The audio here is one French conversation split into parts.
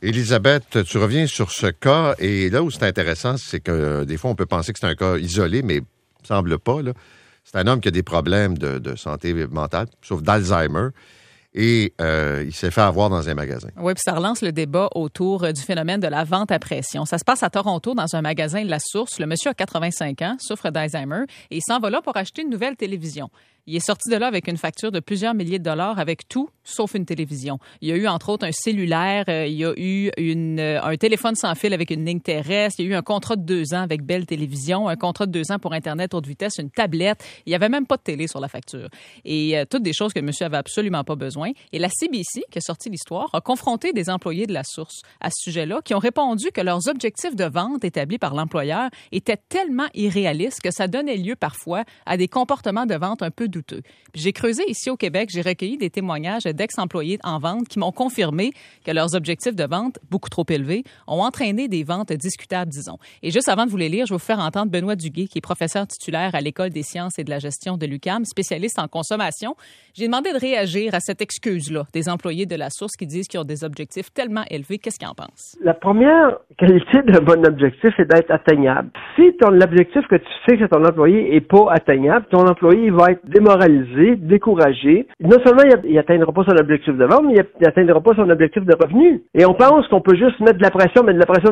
Élisabeth, tu reviens sur ce cas, et là où c'est intéressant, c'est que des fois, on peut penser que c'est un cas isolé, mais il ne semble pas, là. C'est un homme qui a des problèmes de santé mentale, sauf d'Alzheimer. Et il s'est fait avoir dans un magasin. Oui, puis ça relance le débat autour du phénomène de la vente à pression. Ça se passe à Toronto, dans un magasin de La Source. Le monsieur a 85 ans, souffre d'Alzheimer, et il s'en va là pour acheter une nouvelle télévision. Il est sorti de là avec une facture de plusieurs milliers de dollars avec tout, sauf une télévision. Il y a eu, entre autres, un cellulaire, il y a eu un téléphone sans fil avec une ligne terrestre, il y a eu un contrat de 2 ans avec Bell Télévision, un contrat de 2 ans pour Internet haute vitesse, une tablette. Il n'y avait même pas de télé sur la facture. Et toutes des choses que le monsieur avait absolument pas besoin. Et la CBC, qui a sorti l'histoire, a confronté des employés de La Source à ce sujet-là, qui ont répondu que leurs objectifs de vente établis par l'employeur étaient tellement irréalistes que ça donnait lieu parfois à des comportements de vente un peu douteux. Puis j'ai creusé ici au Québec, j'ai recueilli des témoignages d'ex-employés en vente qui m'ont confirmé que leurs objectifs de vente, beaucoup trop élevés, ont entraîné des ventes discutables, disons. Et juste avant de vous les lire, je vais vous faire entendre Benoît Duguay, qui est professeur titulaire à l'École des sciences et de la gestion de l'UQAM, spécialiste en consommation. J'ai demandé de réagir à cette excuse-là des employés de La Source qui disent qu'ils ont des objectifs tellement élevés. Qu'est-ce qu'ils en pensent? La première qualité d'un bon objectif est d'être atteignable. Si l'objectif que tu fixes à ton employé est pas atteignable, ton employé va être démoralisé, découragé. Non seulement il atteindra pas son objectif de vente, mais il atteindra pas son objectif de revenu. Et on pense qu'on peut juste mettre de la pression.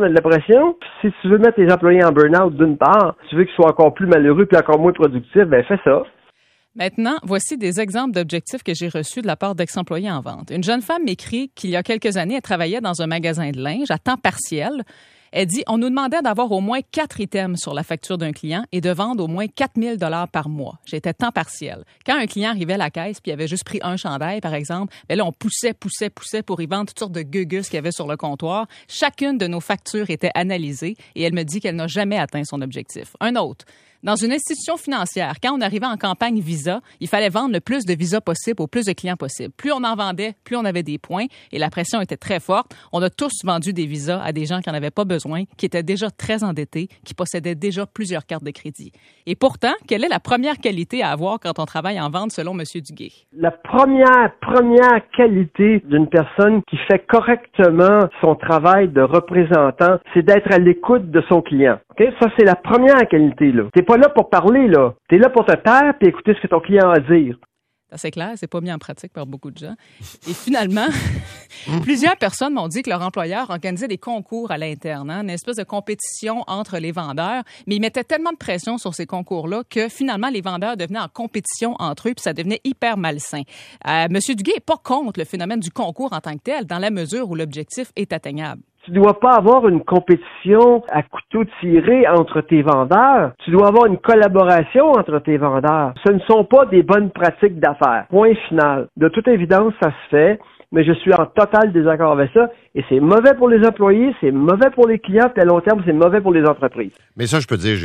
Si tu veux mettre tes employés en burn-out d'une part, si tu veux qu'ils soient encore plus malheureux puis encore moins productifs, ben fais ça. Maintenant, voici des exemples d'objectifs que j'ai reçus de la part d'ex-employés en vente. Une jeune femme m'écrit qu'il y a quelques années, elle travaillait dans un magasin de linge à temps partiel. Elle dit, on nous demandait d'avoir au moins 4 items sur la facture d'un client et de vendre au moins 4 000 $ par mois. J'étais temps partiel. Quand un client arrivait à la caisse puis il avait juste pris un chandail, par exemple, bien là, on poussait pour y vendre toutes sortes de gugus qu'il y avait sur le comptoir. Chacune de nos factures était analysée et elle me dit qu'elle n'a jamais atteint son objectif. Un autre. Dans une institution financière, quand on arrivait en campagne Visa, il fallait vendre le plus de visas possible au plus de clients possible. Plus on en vendait, plus on avait des points et la pression était très forte. On a tous vendu des visas à des gens qui n'en avaient pas besoin, qui étaient déjà très endettés, qui possédaient déjà plusieurs cartes de crédit. Et pourtant, quelle est la première qualité à avoir quand on travaille en vente selon M. Duguay? La première qualité d'une personne qui fait correctement son travail de représentant, c'est d'être à l'écoute de son client. Okay? Ça, c'est la première qualité, là. T'es pas là pour parler, là. T'es là pour te taire et écouter ce que ton client a à dire. C'est clair, c'est pas mis en pratique par beaucoup de gens. Et finalement, plusieurs personnes m'ont dit que leur employeur organisait des concours à l'interne, une espèce de compétition entre les vendeurs, mais ils mettaient tellement de pression sur ces concours-là que finalement, les vendeurs devenaient en compétition entre eux, puis ça devenait hyper malsain. Monsieur Duguay n'est pas contre le phénomène du concours en tant que tel, dans la mesure où l'objectif est atteignable. Tu dois pas avoir une compétition à couteau tiré entre tes vendeurs. Tu dois avoir une collaboration entre tes vendeurs. Ce ne sont pas des bonnes pratiques d'affaires. Point final. De toute évidence, ça se fait, mais je suis en total désaccord avec ça. Et c'est mauvais pour les employés, c'est mauvais pour les clients, puis à long terme, c'est mauvais pour les entreprises. Mais ça, je peux dire,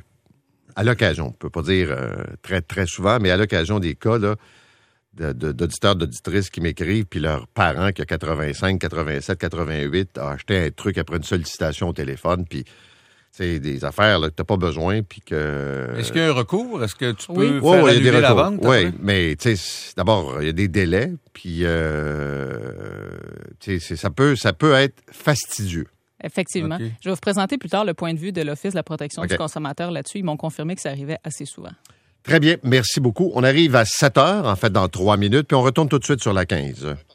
à l'occasion, on peut pas dire très, très souvent, mais à l'occasion des cas, là, d'auditeurs, d'auditrices qui m'écrivent, puis leurs parents qui a 85, 87, 88 a acheté un truc après une sollicitation au téléphone, puis c'est des affaires là, que tu n'as pas besoin, puis que... Est-ce qu'il y a un recours? Est-ce que tu peux faire annuler la vente? Oui, mais tu sais, d'abord, il y a des délais, puis ça peut être fastidieux. Effectivement. Okay. Je vais vous présenter plus tard le point de vue de l'Office de la protection du consommateur là-dessus. Ils m'ont confirmé que ça arrivait assez souvent. Très bien, merci beaucoup. On arrive à 7 heures, en fait, dans 3 minutes, puis on retourne tout de suite sur la 15.